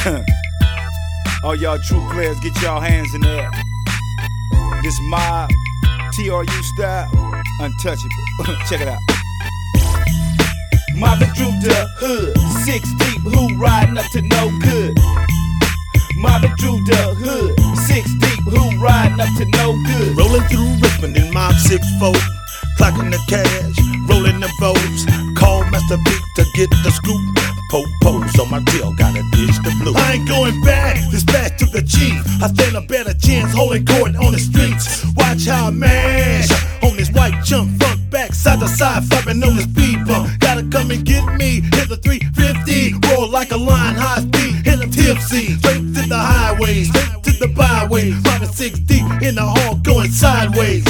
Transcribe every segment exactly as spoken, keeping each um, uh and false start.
All y'all true players, get y'all hands in the air. This mob, T R U style, untouchable. Check it out. Mobbing through the hood, six deep, who riding up to no good. Mobbing through the hood, six deep, who riding up to no good. Rolling through Richmond in Mob six four, clocking the cash, rolling the votes. Call Master P to get the scoop. Po-pos on my tail, gotta ditch the blue. I ain't going back, dispatch to the chief. I stand a better chance holding court on the streets. Watch how I mash on this white chump, front, back, side to side, flapping on the speed bump. Gotta come and get me, hit the three fifty, roll like a lion, high speed, hit them tipsy. Straight to the highway, straight to the byway. Mobbing six deep in the hall, going sideways.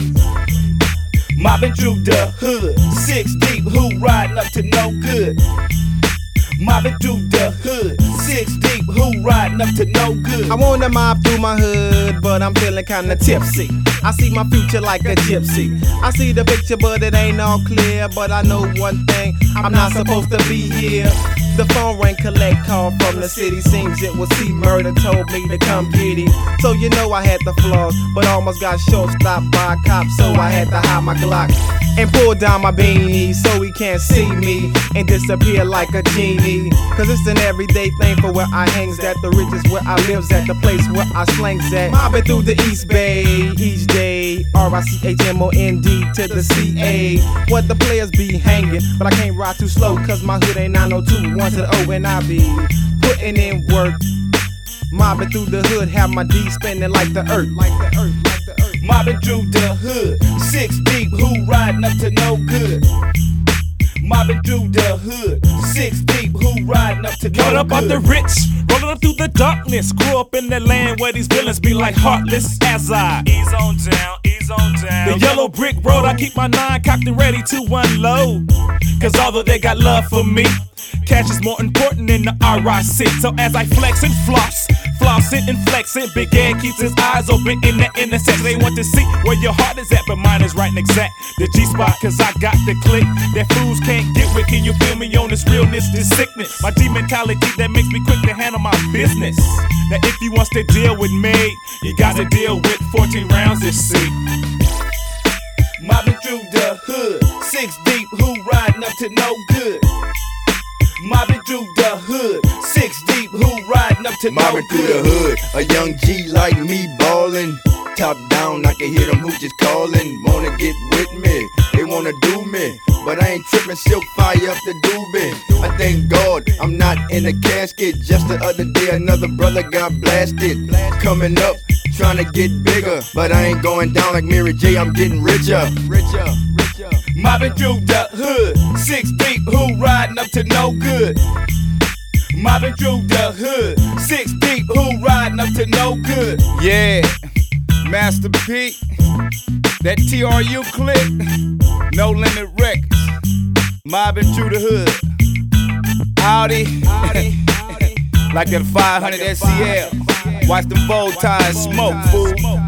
Mobbing through the hood, six deep, who riding up to no good. Mobbing through the hood, six deep, who riding up to no good. I wanna mob through my hood, but I'm feeling kinda tipsy. I see my future like a gypsy. I see the picture, but it ain't all clear. But I know one thing, I'm not supposed to be here. The phone rang, collect call from the city. Seems it was C-Murder, told me to come get him. So you know I had the flaws, but almost got short stopped by a cop. So I had to hide my Glock and pull down my beanie so he can't see me and disappear like a genie. Cause it's an everyday thing for where I hangs at. The riches where I lives at, the place where I slangs at. Mobbing through the East Bay each day. R I C H M O N D to the C A. What the players be hanging, but I can't ride too slow cause my hood ain't nine oh two, one to the O, and I be putting in work. Mobbing through the hood, have my D spinning like the earth, like the earth, like the earth. Mobbing through the hood, six deep, who riding up to no good. Mobbing through the hood, six deep, who riding up to no good. Caught up out the rich, rolling up through the darkness. Grew up in that land where these villains be like heartless as I ease on down, ease on down. The yellow brick road, I keep my nine cocked and ready to unload. Cause although they got love for me, cash is more important than the R I C. So as I flex and floss, flossing and flexing, Big Ed keeps his eyes open in the intersection. They want to see where your heart is at, but mine is right and exact. The G-spot, cause I got the click that fools can't get with. Can you feel me on this realness, this sickness? My D mentality that makes me quick to handle my business. That if you wants to deal with me, you gotta deal with fourteen rounds this seat. Mobbing through the hood, six deep, who riding up to no good. Mobbing through the hood, six deep, who riding up to Mobbing no good. through the hood, a young G like me ballin'. Top down, I can hear them hoochies calling. Wanna get with me, they wanna do me, but I ain't trippin', silk fire up the doobie. I thank God I'm not in a casket. Just the other day another brother got blasted. Coming up, trying to get bigger, but I ain't going down like Mary J, I'm getting richer. Richer, richer. Mobbing through the hood, six deep, who riding up to no good. Mobbing through the hood, six deep, who riding up to no good. Yeah, Master P, that T R U click, No Limit Records. Mobbing through the hood, Audi, like that five hundred S C L. Watch them bow ties smoke, fool.